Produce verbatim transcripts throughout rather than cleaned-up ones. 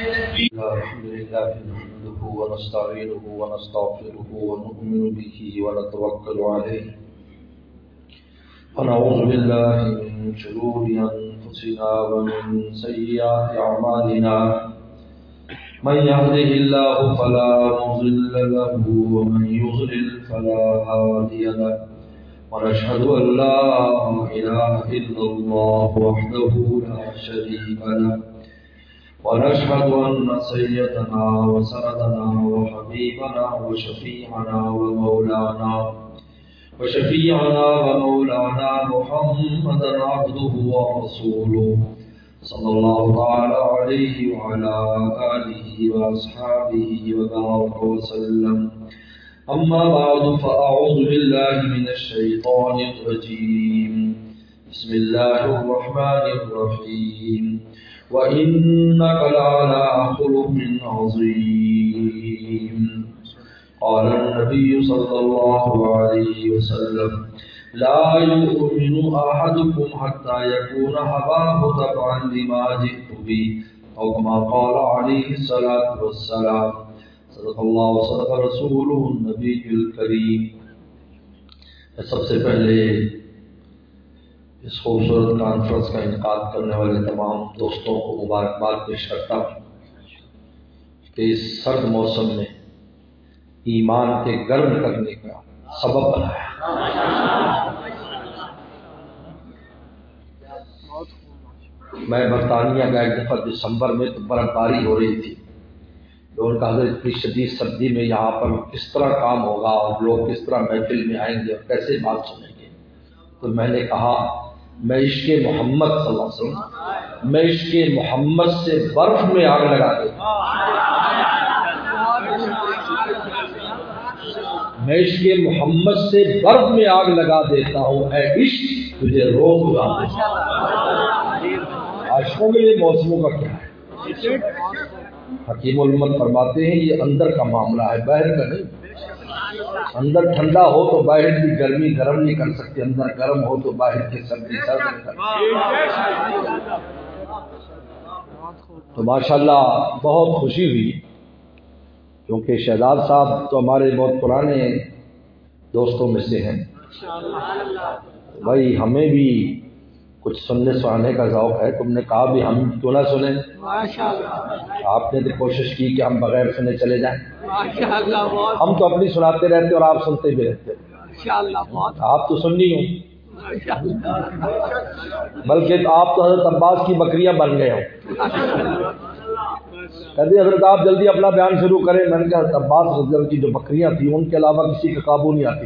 الحمد لله نحمده ونستعينه ونستغفره ونؤمن به ونتوكل عليه ونعوذ بالله من شرور أنفسنا ومن سيئات أعمالنا من يهده الله فلا مضل له ومن يضلل فلا هادي له ونشهد أن لا إله إلا الله وحده لا شريك له ونشهد أن سيدنا وسندنا وحبيبنا وشفيعنا ومولانا وشفيعنا ومولانا محمدا عبده ورسوله صلى الله تعالى عليه وعلى آله وأصحابه وبارك وسلم. أما بعد فأعوذ بالله من الشيطان الرجيم. بسم الله الرحمن الرحيم. وإنك لعلى خلق عظيم. قال النبي صلى الله عليه وسلم لا يؤمن أحدكم حتى يكون هواه تبعا لما جئت به أو كما قال عليه الصلاة والسلام. صدق اللہ وصدق رسوله النبی الکریم. سب سے پہلے اس خوبصورت کانفرنس کا انعقاد کرنے والے تمام دوستوں کو مبارکباد پیش کرتا ہوں کہ اس سرد موسم میں ایمان کے گرم کرنے کا سبب بنایا. میں برطانیہ کا ایک دفعہ دسمبر میں تو برف باری ہو رہی تھی. لوگوں کا حضرت اتنی شدید سردی میں یہاں پر کس طرح کام ہوگا اور لوگ کس طرح محفل میں آئیں گے اور کیسے بات سنیں گے. تو میں نے کہا میں عشق محمد صلی اللہ علیہ وسلم میں عشق محمد سے برف میں آگ لگا دیتا ہوں. میں عشق محمد سے برف میں آگ لگا دیتا ہوں. اے عشق تجھے روک لگا دیتا ہوں. عاشقوں کے لیے موسموں کا کیا ہے؟ حکیم الامت فرماتے ہیں یہ اندر کا معاملہ ہے، باہر کا نہیں. اندر ٹھنڈا ہو تو باہر کی گرمی گرم نہیں کر سکتی، اندر گرم ہو تو باہر کی سردی سرد نہیں کر سکتی. تو ماشاءاللہ بہت خوشی ہوئی کیونکہ شہزاد صاحب تو ہمارے بہت پرانے دوستوں میں سے ہیں. بھائی ہمیں بھی کچھ سننے سنانے کا ذوق ہے. تم نے کہا بھی ہم کیوں نہ سنیں. آپ نے تو کوشش کی کہ ہم بغیر سنے چلے جائیں. ہم تو اپنی سناتے رہتے اور آپ سنتے بھی رہتے. آپ تو سننی ہوں بلکہ آپ تو حضرت عباس کی بکریاں بن گئے ہو. کہتے حضرت آپ جلدی اپنا بیان شروع کریں. میں نے کہا حضرت عباس رضی اللہ کی جو بکریاں تھیں ان کے علاوہ کسی کا قابو نہیں آتی.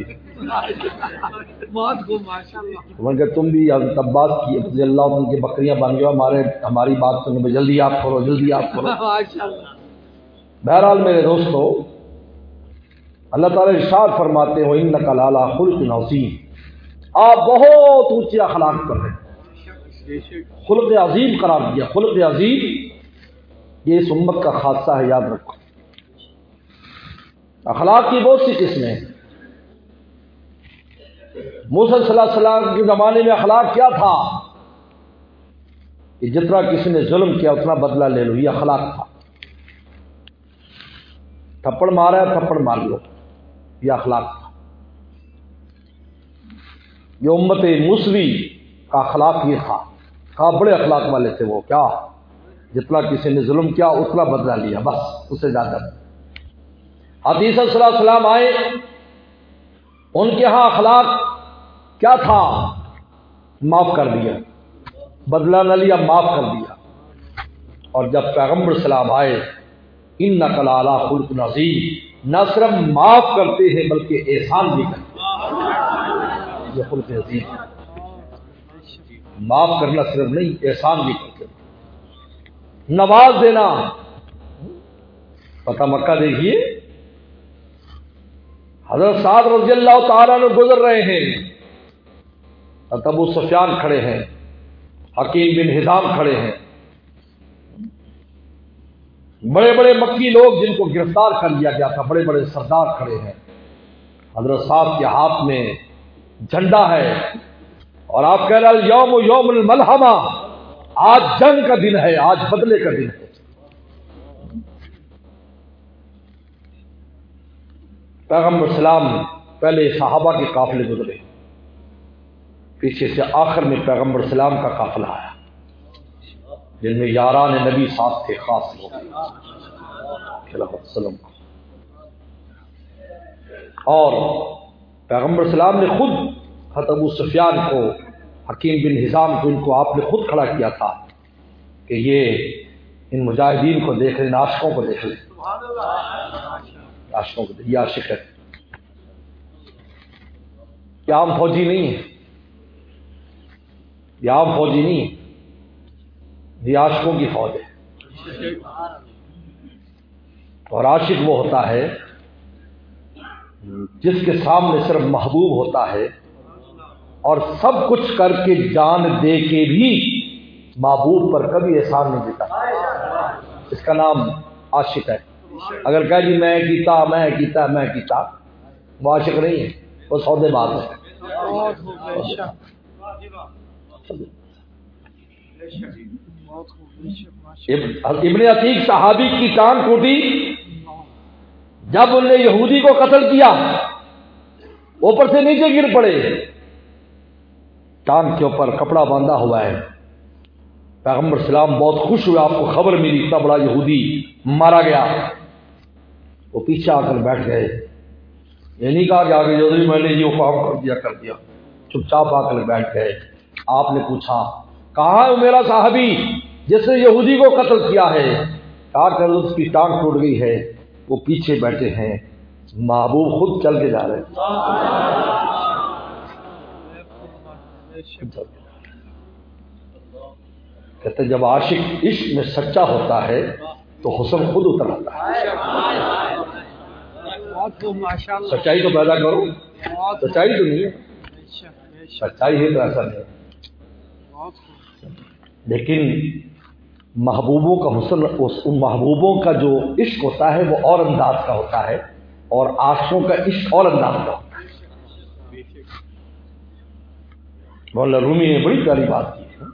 میں کہ تم بھی حضرت عباس کی رضی اللہ عنہ کی بکریاں بن گئے ہمارے ہماری بات سننے میں. جلدی آپ کرو جلدی آپ کرو. بہرحال میرے دوستو اللہ تعالیٰ ارشاد فرماتے ہو انک لعلی خلق عظیم. آپ بہت اونچے اخلاق پر ہیں. خلق عظیم قرار دیا. خلق عظیم یہ اس امت کا خاصہ ہے، یاد رکھو. اخلاق کی بہت سی قسمیں ہیں. موسیٰ صلی اللہ علیہ وسلم کے زمانے میں اخلاق کیا تھا کہ جتنا کسی نے ظلم کیا اتنا بدلہ لے لو. یہ اخلاق تھا. تھپڑ مارا ہے تھپڑ مار لو، یہ اخلاق تھا. یہ امت موسوی کا اخلاق یہ تھا. کہا بڑے اخلاق والے تھے وہ. کیا؟ جتنا کسی نے ظلم کیا اتنا بدلہ لیا، بس اسے زیادہ. حدیث صلی اللہ علیہ وسلم آئے، ان کے ہاں اخلاق کیا تھا؟ معاف کر دیا، بدلہ نہ لیا، معاف کر دیا. اور جب پیغمبر سلام آئے انک لعلی خلق عظیم، نہ صرف معاف کرتے ہیں بلکہ احسان بھی کرتے ہیں. یہ خلق عظیم. معاف کرنا صرف نہیں، احسان بھی کرتے ہیں. نواز دینا. پتہ مکہ دیکھیے حضرت سعد رضی اللہ تعالیٰ نے گزر رہے ہیں، ابو سفیان کھڑے ہیں، حکیم بن حزام کھڑے ہیں، بڑے بڑے مکی لوگ جن کو گرفتار کر لیا گیا تھا، بڑے بڑے سردار کھڑے ہیں. حضرت صاحب کے ہاتھ میں جھنڈا ہے اور آپ کہہ رہے ہیں یوم یوم الملحمہ، آج جنگ کا دن ہے، آج بدلے کا دن ہے. پیغمبر سلام پہلے صحابہ کے قافلے گزرے، پیچھے سے آخر میں پیغمبر سلام کا قافلہ آیا جن میں یاران نبی ساتھ تھے، خاص لوگ وسلم کو. اور پیغمبر سلام نے خود حضرت ابو سفیان کو، حکیم بن حزام کو، ان کو آپ نے خود کھڑا کیا تھا کہ یہ ان مجاہدین کو دیکھ لیں، عاشقوں کو دیکھ لیں، عاشقوں کو دیکھ، یہ عاشق ہے، یہ عام فوجی نہیں ہے، یہ عام فوجی نہیں ہے، یہ عاشقوں کی فوج ہے. اور عاشق وہ ہوتا ہے جس کے سامنے صرف محبوب ہوتا ہے اور سب کچھ کر کے جان دے کے بھی محبوب پر کبھی احسان نہیں دیتا، اس کا نام عاشق ہے. اگر کہہ جی میں کیتا میں کیتا میں کیتا، وہ عاشق نہیں ہے، وہ سودے باز ہے. ابن عتیق صحابی کی ٹانگ ٹوٹی جب انہوں نے یہودی کو قتل کیا، اوپر سے نیچے گر پڑے، ٹانگ کے اوپر کپڑا باندھا ہوا ہے. پیغمبر سلام بہت خوش ہوئے، آپ کو خبر ملی اتنا بڑا یہودی مارا گیا. وہ پیچھے آ کر بیٹھ گئے، یہ نہیں کہا کہ آگے جو میں نے یہ کام کر دیا کر دیا، چپ چاپ آ کر بیٹھ گئے. آپ نے پوچھا کہاں ہے میرا صحابی جس نے یہودی کو قتل کیا ہے؟ کہا کہ اس کی ٹانگ ٹوٹ گئی ہے، وہ پیچھے بیٹھے ہیں، محبوب خود چل کے جا رہے ہیں. کہتے جب عاشق عشق میں سچا ہوتا ہے تو حسن خود اتر آتا ہے. سچائی تو پیدا کرو، سچائی تو نہیں ہے، سچائی ہے تو ایسا نہیں، لیکن محبوبوں کا حسن، ان محبوبوں کا جو عشق ہوتا ہے وہ اور انداز کا ہوتا ہے، اور عاشقوں کا عشق اور انداز کا ہوتا ہے. مولانا رومی نے بڑی پیاری بات کی ہے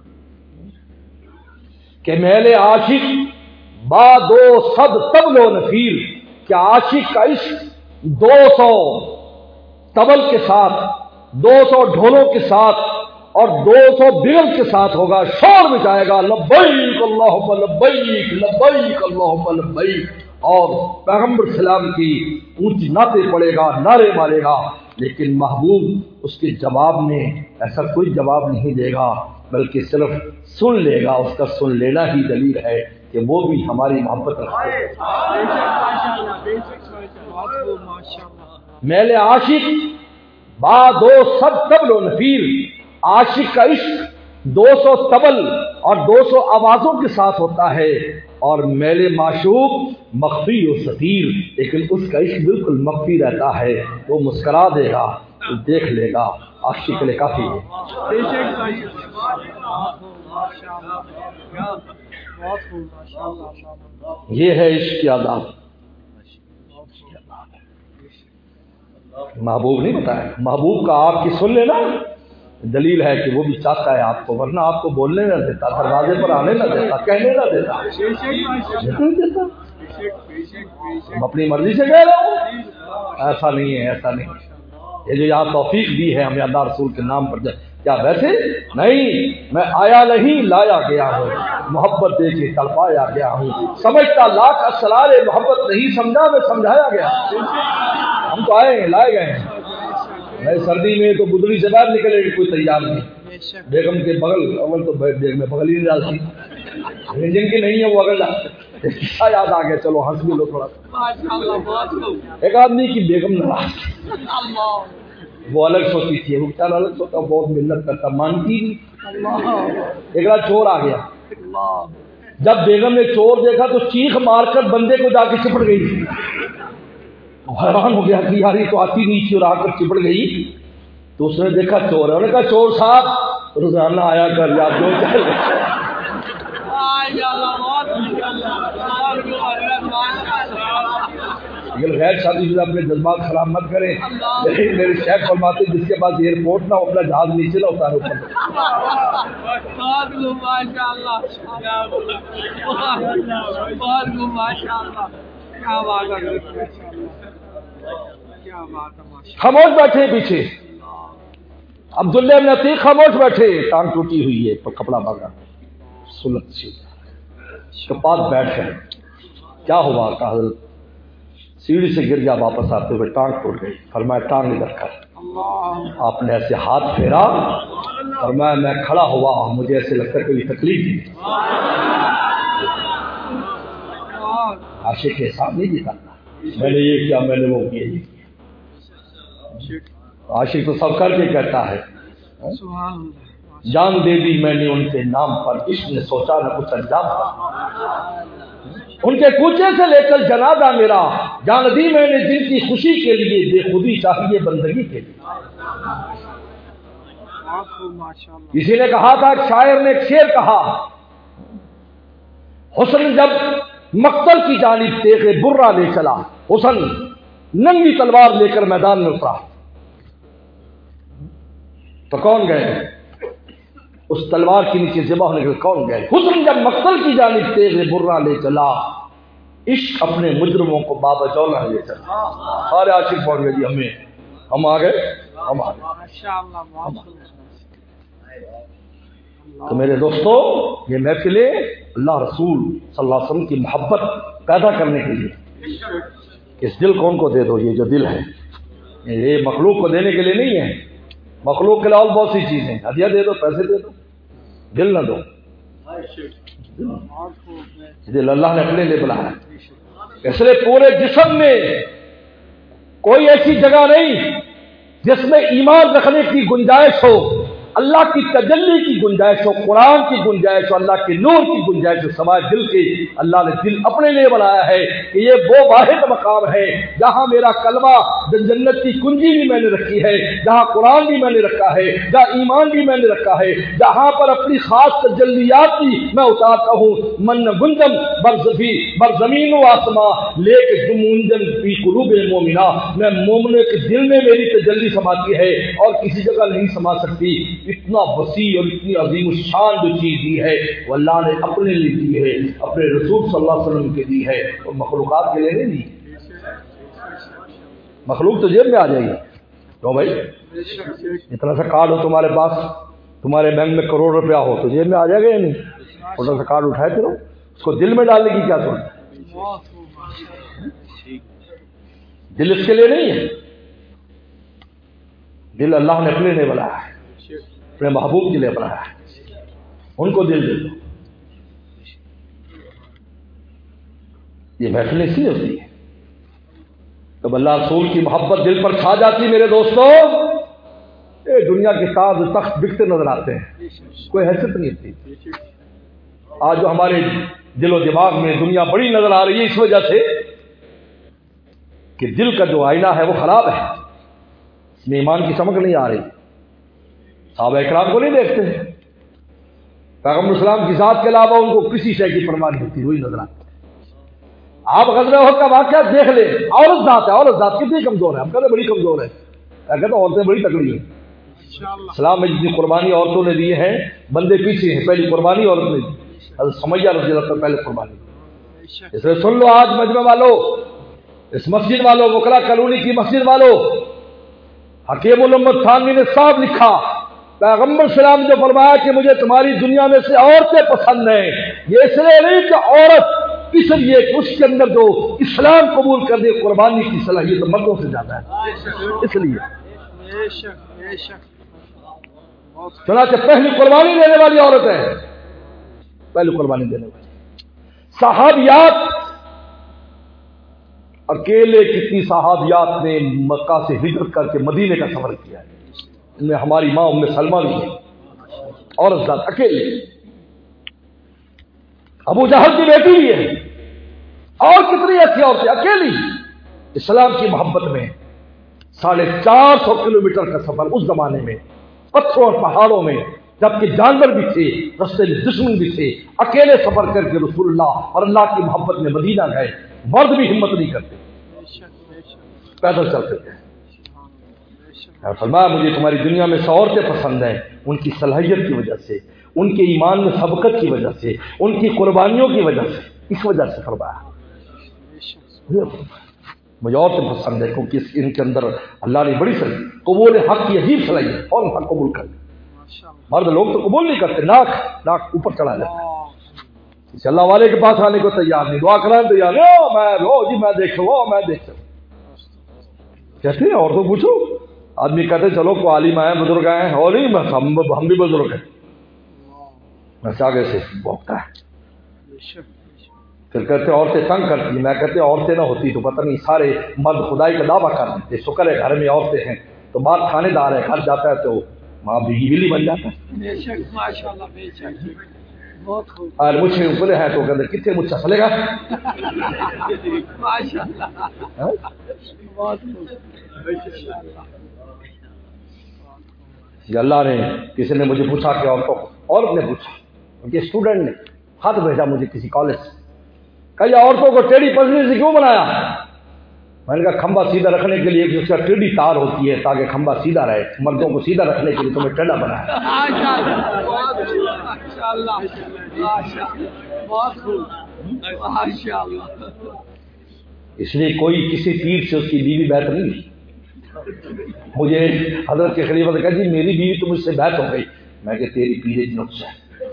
کہ میل عاشق با دو صد طبل و نفیر، کہ عاشق کا عشق دو سو طبل کے ساتھ، دو سو ڈھولوں کے ساتھ اور دو سو بغل کے ساتھ ہوگا، شور مچائے گا لبیک اللہم لبیک لبیک اللہم لبیک، اور پیغمبر سلام کی اونچی نعتیں پڑے گا، نعرے مارے گا. لیکن محبوب اس کے جواب میں ایسا کوئی جواب نہیں دے گا، بلکہ صرف سن لے گا. اس کا سن لینا ہی دلیل ہے کہ وہ بھی ہماری محبت رکھتے ہیں. میل عاشق با دو صد طبل و نفیر، عاشق کا عشق دو سو طبل اور دو سو آوازوں کے ساتھ ہوتا ہے، اور میل معشوق مخفی و ستیر، لیکن اس کا عشق بالکل مخفی رہتا ہے. وہ مسکرا دے گا تو دیکھ لے گا، عاشق کے لیے کافی ہے. یہ ہے عشق کی آداب. محبوب نہیں بتایا، محبوب کا آپ کی سن لینا دلیل ہے کہ وہ بھی چاہتا ہے آپ کو، ورنہ آپ کو بولنے نہ دیتا، دروازے پر آنے نہ دیتا، کہنے نہ دیتا. ہم اپنی مرضی سے کہہ رہے ہوں، ایسا نہیں ہے، ایسا نہیں. یہ جو یہاں توفیق دی ہے ہمیں اللہ رسول کے نام پر، کیا ویسے نہیں، میں آیا نہیں لایا گیا ہوں، محبت دے کے تڑپایا گیا ہوں، سمجھتا لاکھ اسرار محبت نہیں سمجھا میں سمجھایا گیا. ہم تو آئے ہیں، لائے گئے ہیں. میں سردی میں تو بدلی سے باہر نکلے گی کوئی تیار نہیں. بیگم کے بغل، اول تو بیگم میں بغل ہی نہیں ڈالتی، جن کی نہیں ہے وہ اگر یاد آ گیا، چلو ہنس بھی لو تھوڑا. ایک آدمی کی بیگم ناراض، وہ الگ سوچی تھی، وہ بیچارہ الگ سوچا، بہت محنت کرتا، مانتی نہیں. ایک رات چور آ گیا، جب بیگم نے چور دیکھا تو چیخ مار کر بندے کو جا کے چپٹ گئی. حیران ہو گیا کہ یار یہ تو آتی نہیں تھی اور آ کر چپٹ گئی. تو اس نے دیکھا چور ہے، انہوں نے کہا چور صاحب روزانہ آیا کر، یا جو چل لیکن غیر شادی شدہ اپنے جذبات خراب مت کریں. لیکن میرے شیخ فرماتے جس کے پاس ایئرپورٹ نہ ہو اپنا جہاز نیچے نہ اتارے اوپر. خاموش بیٹھے پیچھے، عبداللہ بن عتیق خاموش بیٹھے، ٹانگ ٹوٹی ہوئی ہے، کپڑا باندھا، سلط سی کے پاس بیٹھ گئے۔ کیا ہوا؟ کہ حضرت سیڑھی سے گر گیا، واپس آتے ہوئے ٹانگ ٹوٹ گئی۔ فرمایا ٹانگ ادھر کر۔ آپ نے ایسے ہاتھ پھیرا، فرمایا میں کھڑا ہوا، مجھے ایسے لگتا ہے کوئی تکلیف نہیں۔ عاشق کے حساب نہیں دیتا، میں نے یہ کیا، میں نے وہ کیا، یہ کیا۔ عاشق تو سب کر کے کہتا ہے، جان دے دی میں نے ان کے نام پر، عشق نے سوچا نہ کچھ انجام پر، ان کے کوچے سے لے کر جنازہ میرا، جان دی میں نے جن کی خوشی کے لیے، بے خودی چاہیے بندگی کے لیے۔ کسی نے کہا تھا، شاعر نے ایک شعر کہا، حسن جب مقتل کی جانب تیغ برہ لے چلا، حسن ننگی تلوار لے کر میدان میں اترا، تو کون گئے؟ اس تلوار کے نیچے ذبح ہونے کے کون گئے؟ حسن جب مقتل کی جانب تیغ برہ لے چلا، عشق اپنے مجرموں کو بابا جولا لے چلا۔ سارے عاشق پہنچ گئے جی، ہمیں ہم آ گئے، ہم آ گئے۔ تو میرے دوستو، یہ محفلیں اللہ رسول صلی اللہ علیہ وسلم کی محبت پیدا کرنے کے لیے، اس دل کو ان کو دے دو، یہ جو دل ہے یہ مخلوق کو دینے کے لیے نہیں ہے، مخلوق کے علاوہ بہت سی چیزیں، ہدیہ دے دو، پیسے دے دو، دل نہ دو۔ دل اللہ نے اپنے لیے بنایا ہے، اس لیے پورے جسم میں کوئی ایسی جگہ نہیں جس میں ایمان رکھنے کی گنجائش ہو، اللہ کی تجلی کی گنجائش ہو، قرآن کی گنجائش ہو، اللہ کے نور کی گنجائش ہو، سوائے دل کے۔ اللہ نے دل اپنے لیے بنایا ہے کہ یہ وہ واحد مقام ہے جہاں میرا کلمہ، جنت کی کنجی بھی میں نے رکھی ہے، جہاں قرآن بھی میں نے رکھا ہے، جہاں ایمان بھی میں نے رکھا ہے، جہاں پر اپنی خاص تجلیات بھی میں اتارتا ہوں۔ من گنجم برزفی بر زمین و آسمان لے کے جمونجن فی قلوب مومنہ، میں مومنوں کے دل میں میری تجلی سماتی ہے اور کسی جگہ نہیں سما سکتی۔ اتنا وسیع اور اتنی عظیم الشان جو چیز دی ہے وہ اللہ نے اپنے لیے دی ہے، اپنے رسول صلی اللہ علیہ وسلم کے دی ہے، اور مخلوقات کے لیے نہیں دی۔ مخلوق تو جیب میں آ جائے گی، تو بھائی اتنا سا کارڈ ہو تمہارے پاس، تمہارے بینک میں کروڑ روپیہ ہو تو جیب میں آ جائے گا یا نہیں؟ چھوٹا سا کارڈ اٹھائے چلو، اس کو دل میں ڈالنے کی کیا ضرورت؟ دل اس کے لیے نہیں ہے، دل اللہ نے اپنے لیے بنایا ہے، اپنے محبوب کے لیے بنایا ہے، ان کو دل دے دو۔ یہ محفلیں اسی ہوتی ہے جب اللہ رسول کی محبت دل پر چھا جاتی۔ میرے دوستو، یہ دنیا کے تاج تخت بکتے نظر آتے ہیں، کوئی حیثیت نہیں ہوتی۔ آج جو ہمارے دل و دماغ میں دنیا بڑی نظر آ رہی ہے، اس وجہ سے کہ دل کا جو آئینہ ہے وہ خراب ہے، اس میں ایمان کی چمک نہیں آ رہی۔ صحابہ اکرام کو نہیں دیکھتے، پیغمبر اسلام کی ذات کے علاوہ ان کو کسی شے کی پرواہ نہیں ہوتی، وہی نظر آتی۔ آپ غزوہ احد کا واقعہ دیکھ لیں، عورت ذات ہے، عورت ذات کتنی کمزور ہے، ہم کہتے ہیں بڑی کمزور ہے، کہتے ہیں عورتیں بڑی تکڑی ہیں۔ اسلام میں جتنی قربانی عورتوں نے دی ہیں، بندے پیچھے ہیں، پہلی قربانی عورت نے دی، حضرت سمیہ رضی اللہ عنہ پہلے قربانی دی۔ اس لیے سن لو آج مجمع والو، اس مسجد والو، وکلا کالونی کی مسجد والو، حکیم الامت تھانوی نے صاحب لکھا، پیغمبر اسلام نے جو فرمایا کہ مجھے تمہاری دنیا میں سے عورتیں پسند ہیں، یہ اس لیے نہیں کہ عورت، اس لیے کہ اس کے اندر جو اسلام قبول کرنے قربانی کی صلاحیت مردوں سے زیادہ ہے، اس لیے چنانچہ پہلی قربانی دینے والی عورت ہے، پہلی قربانی دینے والی۔ صحابیات، اکیلے کتنی صحابیات نے مکہ سے ہجرت کر کے مدینے کا سفر کیا ہے، ان میں ہماری ماں ام سلمہ بھی ہے، عورت ذات اکیلے، ابو جہل کی بیٹی بھی ہے، اور کتنی ایسی عورتیں اکیلی اسلام کی محبت میں ساڑھے چار سو کلو میٹر کا سفر، اس زمانے میں پتھروں اور پہاڑوں میں، جبکہ جانور بھی تھے، رستے میں دشمن بھی تھے، اکیلے سفر کر کے رسول اللہ اور اللہ کی محبت میں مدینہ گئے۔ مرد بھی ہمت نہیں کرتے، پیدل چلتے تھے۔ فرمایا مجھے تمہاری دنیا میں سو عورتیں پسند ہیں، ان کی صلاحیت کی وجہ سے، ان کے ایمان میں سبقت کی وجہ سے، ان کی قربانیوں کی وجہ سے، اس وجہ سے فرمایا۔ مجھے عورتیں پسند ہے کیونکہ ان کے اندر اللہ نے بڑی سر قبول حق کی عجیب صلاحیت ہے، فوراً حق قبول کر لیں۔ مرد لوگ تو قبول نہیں کرتے، ناک ناک اوپر چڑھا جاتا ہے، اللہ والے کے پاس آنے کو تیار نہیں، دعا کرانے تیار نہیں، او میں او جی میں دیکھ لوں، او میں دیکھ لوں کہتے ہیں۔ اور تو پوچھو آدمی کہتے چلو کو عالم آئے بزرگ آئے ہیں، اور نہیں بس ہم ہم بھی بزرگ ہیں، بس آگے سے بھوکتا ہے۔ پھر کہتے عورتیں تنگ کرتی ہیں، میں کہتے عورتیں نہ ہوتی تو پتہ نہیں سارے مرد خدائی کا دعویٰ کر دیتے، شکر ہے گھر میں عورتیں ہیں تو بات کھانے دار ہے، گھر جاتا ہے تو ماں بیوی بلی بن جاتا ہے۔ بے شک ماشاءاللہ بے شک بہت خوب۔ اور مجھ سے اوپر ہے تو کہتے کتنے مجھ سے چلے گا ماشاءاللہ بہت خوب۔ یہ اللہ نے کسی نے مجھے پوچھا کہ عورتوں کو، عورت نے پوچھا، ان کے اسٹوڈنٹ نے خط بھیجا مجھے کسی کالج سے، کہ یہ عورتوں کو ٹیڑھی پسلی سے کیوں بنایا؟ میں نے کہا کھمبا سیدھا رکھنے کے لیے اس کا ٹیڑھی تار ہوتی ہے تاکہ کھمبا سیدھا رہے، مردوں کو سیدھا رکھنے کے لیے تمہیں ٹیڑھا بنایا۔ ماشاءاللہ بہت خوب ماشاءاللہ۔ اس لیے کوئی کسی پیر سے اس کی بیوی بیعت نہیں لی۔ مجھے حضرت کے خلیفہ نے کہا جی میری بیوی تو مجھ سے بیعت ہو گئی، میں کہ تیری پیرے کی نقص ہے،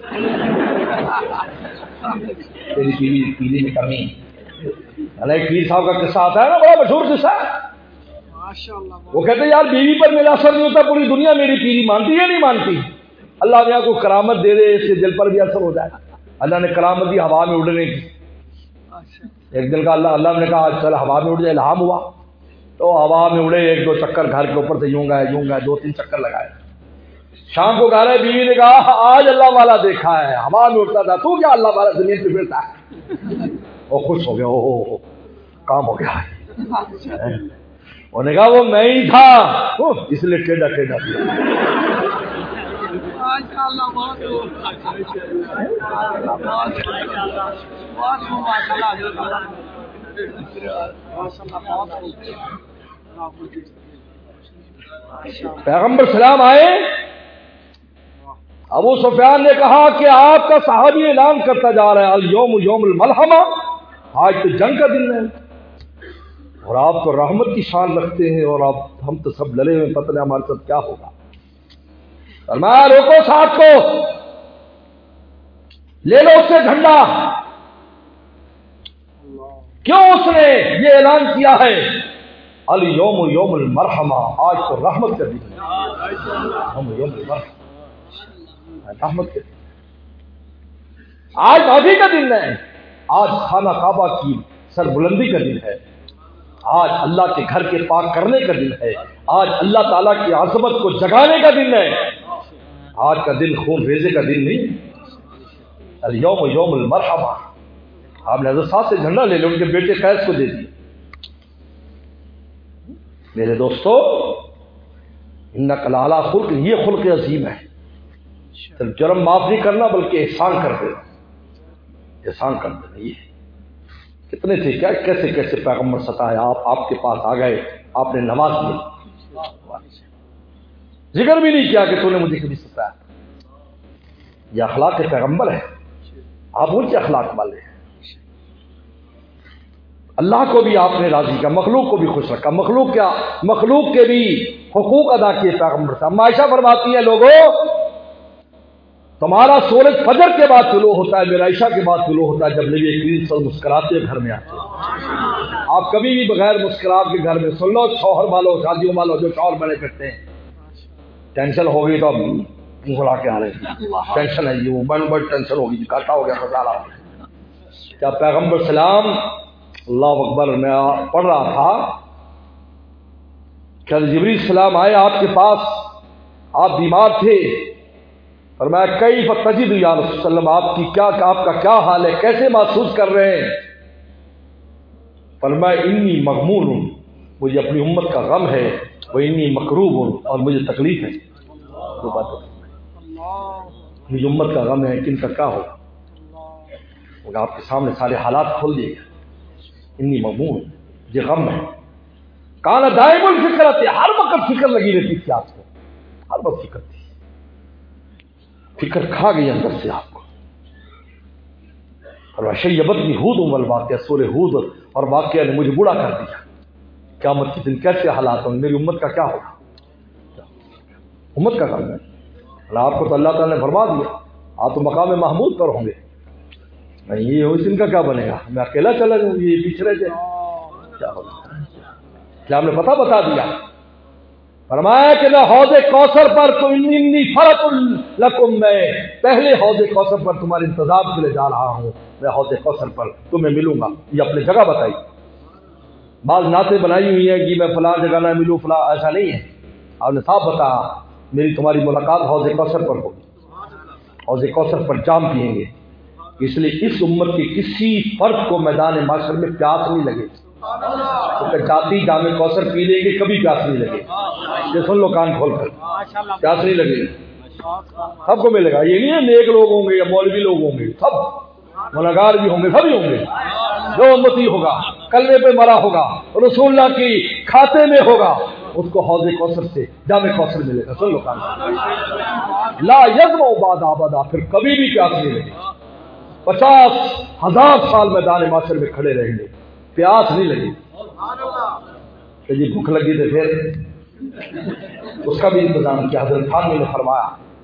تیری بیوی پیرے میں کمی۔ ایک پیر صاحب کا قصہ آتا ہے نا، بڑا مشہور قصہ ہے، وہ کہتے ہیں یار بیوی پر میرا اثر نہیں ہوتا، پوری دنیا میری پیری مانتی ہے نہیں مانتی، اللہ میاں کو کرامت دے دے اس سے دل پر بھی اثر ہو جائے۔ اللہ نے کرامت دی ہوا میں اڑنے کی، ایک دل کا اللہ اللہ نے کہا چل ہوا میں اڑ جائے، الہام ہوا تو ہوا میں اڑے، ایک دو چکر گھر کے اوپر سے یوں گئے یوں گئے، دو تین چکر لگائے۔ شام کو گھر ہے، بیوی نے کہا آج اللہ والا دیکھا ہے، ہوا میں اڑتا تھا تو کیا اللہ والا زمین پہ پھرتا ہے؟ وہ خوش ہو گیا، او کام ہو گیا۔ انہوں نے کہا وہ میں ہی تھا اس لیے ٹیڑھا ٹیڑھا دیا۔ ماشاءاللہ بہت خوب بہت خوب ماشاءاللہ۔ پیغمبر سلام آئے، ابو سفیان نے کہا کہ آپ کا صحابی اعلان کرتا جا رہا ہے الیوم یوم الملحمہ، آج تو جنگ کا دن ہے اور آپ تو رحمت کی شان رکھتے ہیں اور آپ ہم تو سب لڑے ہوئے، پتہ نہیں ہمارے ساتھ کیا ہوگا۔ فرمایا روکو ساتھ کو، لے لو اس سے جھنڈا۔ کیوں اس نے یہ اعلان کیا ہے الیوم یوم المرحمہ، آج تو رحمت کا دن ہے، یوم یوم المرحمہ، رحمت کا دن، آج معافی کا دن ہے، آج خانہ کعبہ کی سربلندی کا دن ہے، آج اللہ کے گھر کے پاک کرنے کا دن ہے، آج اللہ تعالیٰ کی عظمت کو جگانے کا دن ہے، آج کا دن خون ریزے کا دن نہیں۔ الیوم یوم المرحمہ، آپ نے حضرت صاحب سے جھنڈا لے لے، ان کے بیٹے قیس کو دے دیا۔ میرے دوستو انک لعلی خلق، یہ خلق عظیم ہے، صرف جرم معاف نہیں کرنا بلکہ احسان کر دینا، احسان کر دینا۔ یہ کتنے تھے کیا کیسے کیسے پیغمبر ستائے، آپ آپ کے پاس آ گئے، آپ نے نواز لی، ذکر بھی نہیں کیا کہ تو نے مجھے کبھی ستایا۔ یہ اخلاق کے پیغمبر ہے، آپ ان کے اخلاق والے ہیں۔ اللہ کو بھی آپ نے راضی کیا، مخلوق کو بھی خوش رکھا، مخلوق کیا مخلوق کے بھی حقوق ادا کیے پیغمبر صاحب۔ عائشہ فرماتی ہیں لوگوں تمہارا سورج فجر کے بعد طلوع ہوتا ہے، میرا عشاء کے بعد طلوع ہوتا ہے، جب نبی کریم صلی اللہ علیہ وسلم مسکراتے گھر میں آتے ہیں۔ آپ کبھی بھی بغیر مسکراہٹ کے گھر میں سن لو، شوہر والو شادیوں والو جو شوہر بنے پھرتے ہیں، ٹینشن ہو گئی تو اب منہ اڑا کے آ رہے ہیں، ٹینشن ہے یہ وہ بڑی بڑی ٹینشن ہوگی، گھاٹا ہو گیا خسارہ ہو گیا۔ کیا پیغمبر سلام اللہ اکبر میں پڑھ رہا تھا کہ جبریل السلام آئے آپ کے پاس، آپ بیمار تھے، فرمایا کیف تجد یا رسول اللہ، وسلم آپ کی کیا آپ کا کیا حال ہے، کیسے محسوس کر رہے ہیں؟ فرمایا انی مغموم ہوں، مجھے اپنی امت کا غم ہے، وہ انی مکروب ہوں، اور مجھے تکلیف ہے۔ دو باتیں، مجھے امت کا غم ہے، کن کا کیا ہوگا؟ آپ کے سامنے سارے حالات کھول دیے گئے، انی مغموم، یہ غم ہے۔ کانا دائم الفکر تھے، ہر وقت فکر لگی رہتی تھی آپ کو، ہر وقت فکر تھی، فکر کھا گئی اندر سے آپ کو۔ اور شیبتنی ہود والواقعہ، سورہ ہود اور واقعہ نے مجھے بوڑھا کر دیا، قیامت کے دن کیسے حالات ہوں گے، میری امت کا کیا ہوگا، امت کا کام ہے۔ اللہ آپ کو تو اللہ تعالیٰ نے فرما دیا آپ تو مقام محمود پر ہوں گے، نہیں یہ اس دن کا کیا بنے گا، میں اکیلا چلا جاؤں، یہ پیچھے رہ جائے کیا ہوگا۔ اسلام نے پتہ بتا دیا، فرمایا کہ میں حوض کوثر پر تو انی فرط لکم، میں پہلے حوض کوثر پر تمہارے انتظام کے لیے جا رہا ہوں، میں حوض کوثر پر تمہیں ملوں گا۔ یہ اپنی جگہ بتائی، بعض نعتیں بنائی ہوئی ہیں کہ میں فلاں جگہ نہ ملوں فلاں، ایسا نہیں ہے، آپ نے صاف بتایا میری تمہاری ملاقات حوض کوثر پر ہوگی، حوض کوثر پر جام پیئیں گے۔ اس لیے اس امت کے کسی فرد کو میدان معاشر میں پیاس نہیں لگے، کیونکہ جاتی جام کوثر پی لیں گے کبھی پیاس نہیں لگے، یہ سن لو کان کھول کر، پیاس نہیں لگے، سب کو ملے گا۔ یہ نہیں ہے نیک لوگ ہوں گے یا مولوی لوگ ہوں گے، سب ملاقات بھی ہوں گے، سبھی ہوں گے، جو امتی ہوگا کلمے پہ مرا ہوگا رسول اللہ کی کھاتے میں ہوگا اس کو حوض کوثر سے جام کوثر ملے گا۔ سن لو کان لا یظمأ بعد ابدا، پھر کبھی بھی پیاس نہیں لگے، پچاس ہزار سال میدان معاشر میں کھڑے رہیں گے، پیاس نہیں لگی۔ کہ جی بھوک لگی تو پھر اس کا بھی انتظام کیا، حضرت خانوی نے فرمایا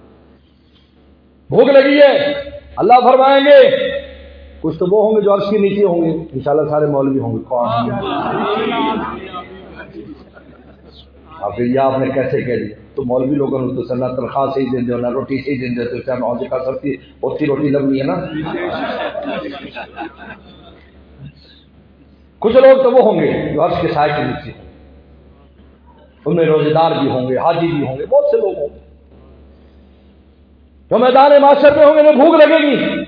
بھوک لگی ہے، اللہ فرمائیں گے کچھ تو وہ ہوں گے جو عرش کے نیچے ہوں گے، انشاءاللہ سارے مولوی ہوں گے، کون ہوں گے؟ اور پھر یہ آپ نے کیسے کہہ دیا تو مولوی لوگوں نے تو نہ تنخواہ سے ہی دیں دے نہ روٹی سے ہی دیں دے، تو کیا حوض کا سکتی ہوتی روٹی لگنی ہے نا۔ کچھ لوگ تو وہ ہوں گے جو عرش کے سائے کے نیچے، ان میں روزے دار بھی ہوں گے، حاجی بھی ہوں گے، بہت سے لوگ ہوں گے جو میدان معاشر میں ہوں گے، انہیں بھوک لگے گی۔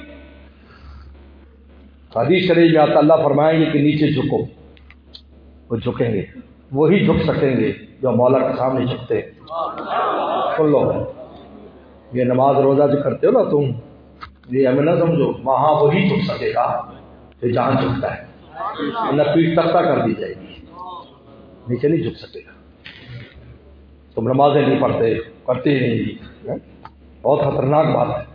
حدیث شریف میں آتا اللہ فرمائیں گے کہ نیچے جھکو، وہ جھکیں گے، وہی جھک سکیں گے جو مولا کے سامنے جھکتے ہیں۔ سن لو یہ نماز روزہ جو کرتے ہو نا تم، یہ ہمیں نہ سمجھو وہاں وہی جھک سکے گا جو جہاں جھکتا ہے، نہ پیٹ تختہ کر دی جائے گی، نیچے نہیں جھک سکے گا۔ تم نمازیں نہیں پڑھتے، کرتے ہی نہیں، بہت خطرناک بات ہے۔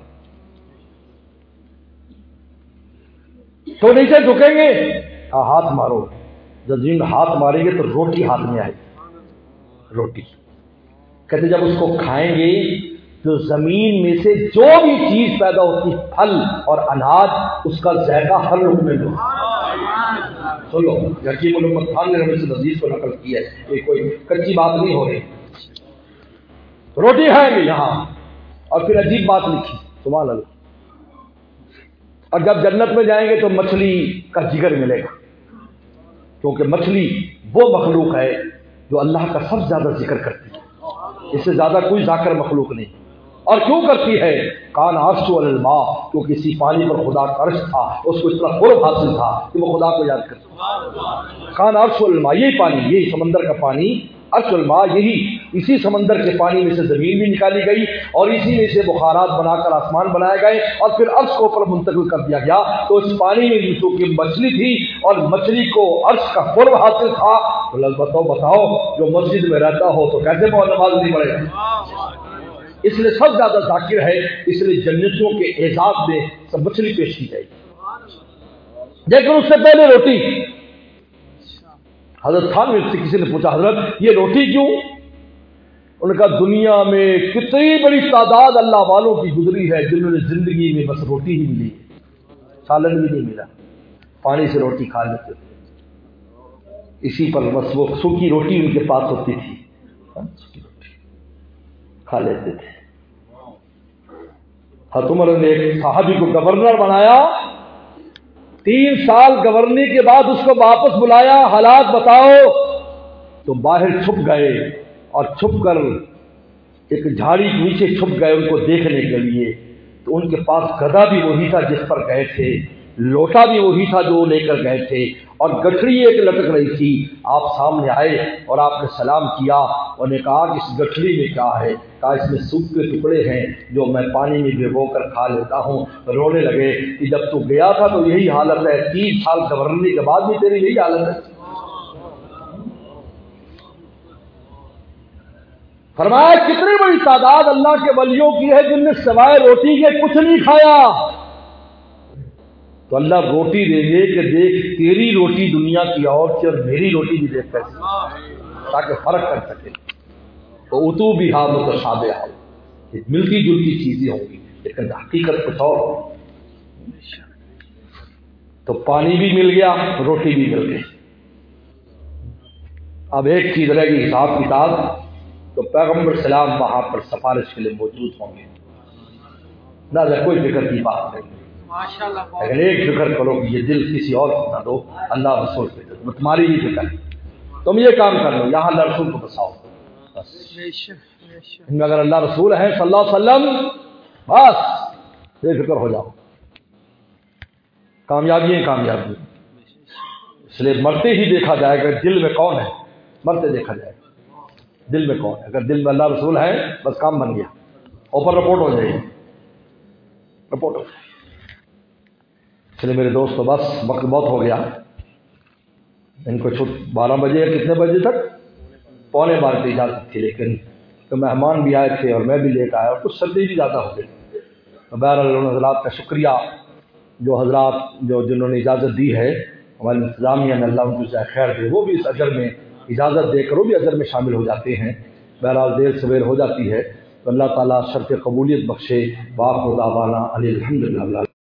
تو نیچے جھکیں گے، ہاتھ مارو، جب زمین میں ہاتھ ماریں گے تو روٹی ہاتھ میں آئے گی، روٹی کہتے جب اس کو کھائیں گے تو زمین میں سے جو بھی چیز پیدا ہوتی ہے پھل اور اناج، اس کا ذائقہ ہر لوگ میں لو۔ سنو حکیم الامت خان نے ہمیں سے حدیث کو نقل کیا ہے، یہ کوئی کچی بات نہیں ہو رہی۔ روٹی کھائیں گے یہاں، اور پھر عجیب بات لکھی سبحان اللہ، اور جب جنت میں جائیں گے تو مچھلی کا جگر ملے گا، کیونکہ مچھلی وہ مخلوق ہے جو اللہ کا سب سے زیادہ ذکر کرتی ہے، اس سے زیادہ کوئی ذاکر مخلوق نہیں۔ اور کیوں کرتی ہے؟ کان عرش علی الماء، کیونکہ اسی پانی پر خدا کا عرش تھا، اس کو اتنا قرب حاصل تھا کہ وہ خدا کو یاد کرتا۔ کان عرش علی الماء، یہی پانی، یہی سمندر کا پانی، عرش الماء، یہی اسی سمندر کے پانی میں سے زمین بھی نکالی گئی، اور اسی میں سے بخارات بنا کر آسمان بنائے گئے، اور پھر عرش کو اوپر منتقل کر دیا گیا۔ تو اس پانی میں جو کہ مچھلی تھی، اور مچھلی کو عرش کا قرب حاصل تھا، تو بتاؤ بتاؤ جو مسجد میں رہتا ہو تو کیسے نماز نہیں پڑھے گا؟ اس لیے سب زیادہ ذاکر ہے، اس لیے جنتوں کے اعزاز میں سب مچھلی پیش کی جائے گی، لیکن اس سے پہلے روٹی۔ حضرت خان میں سے کسی نے پوچھا حضرت یہ روٹی کیوں؟ ان کا دنیا میں کتنی بڑی تعداد اللہ والوں کی گزری ہے جنہوں نے زندگی میں بس روٹی ہی ملی، سالن بھی نہیں ملا، پانی سے روٹی کھا لیتے تھے، اسی پر بس وہ سوکھی روٹی ان کے پاس ہوتی تھی، سوکھی روٹی کھا لیتے تھے۔ حضرت عمر نے ایک صحابی کو گورنر بنایا، تین سال گورنر کے بعد اس کو واپس بلایا، حالات بتاؤ، تو باہر چھپ گئے، اور چھپ کر ایک جھاڑی کے نیچے چھپ گئے ان کو دیکھنے کے لیے۔ تو ان کے پاس گدھا بھی وہی تھا جس پر گئے تھے، لوٹا بھی وہی تھا جو لے کر گئے تھے، اور گٹھڑی ایک لٹک رہی تھی۔ آپ سامنے آئے اور آپ نے سلام کیا، اور نے کہا کہ اس گٹھڑی میں کیا ہے؟ کہا اس میں سوکھ کے ٹکڑے ہیں جو میں پانی میں بھگو کر کھا لیتا ہوں۔ رونے لگے کہ جب تو گیا تھا تو یہی حالت ہے، تین سال گورنر کے بعد بھی تیری یہی حالت ہے۔ فرمایا کتنی بڑی تعداد اللہ کے ولیوں کی ہے جن نے سوائے روٹی کے کچھ نہیں کھایا۔ تو اللہ روٹی دیں گے کہ دیکھ تیری روٹی دنیا کی اور سے اور میری روٹی بھی دیکھ کیسے، تاکہ فرق کر سکے. تو اتو بھی ہاں متشابہ ہو، ملتی جلتی چیزیں ہوں گی لیکن حقیقت کچھ اور. تو پانی بھی مل گیا، روٹی بھی مل گئی. اب ایک چیز رہ گئی حساب کتاب. تو پیغمبر سلام وہاں پر سفارش کے لیے موجود ہوں گے، نہ کوئی فکر کی بات نہیں. لیکن ایک فکر کرو کہ یہ دل کسی اور کو نہ دو، اللہ رسول پہ دو. تمہاری بھی فکر ہے، تم یہ کام کر لو، یہاں اللہ رسول کو بساؤ. بس ان میں اگر اللہ رسول ہیں صلی اللہ علیہ وسلم، بس بے فکر ہو جاؤ. کامیابی ہے کامیابی. اس لیے مرتے ہی دیکھا جائے گا دل میں کون ہے، مرتے دیکھا جائے گا دل میں کون ہے. اگر دل میں اللہ رسول ہے بس کام بن گیا، اوپر رپورٹ ہو جائے گی، رپورٹ ہو جائے گی. اس لیے میرے دوستو بس وقت بہت ہو گیا. ان کو چھٹ بارہ بجے کتنے بجے تک، پونے بارہ کی اجازت تھی، لیکن تو مہمان بھی آئے تھے اور میں بھی لے کر آیا اور کچھ سردی بھی زیادہ ہو گئی. تو بہرحال ان حضرات کا شکریہ جو حضرات جو جنہوں نے اجازت دی ہے، ہماری انتظامیہ نے، اللہ ان کو جزائے خیر دے، وہ بھی اس اجر میں اجازت دے کر وہ بھی اجر میں شامل ہو جاتے ہیں. بہرحال دیر سویر ہو جاتی ہے تو اللہ تعالیٰ شرط قبولیت بخشے. باپ و دعوانا الحمدللہ.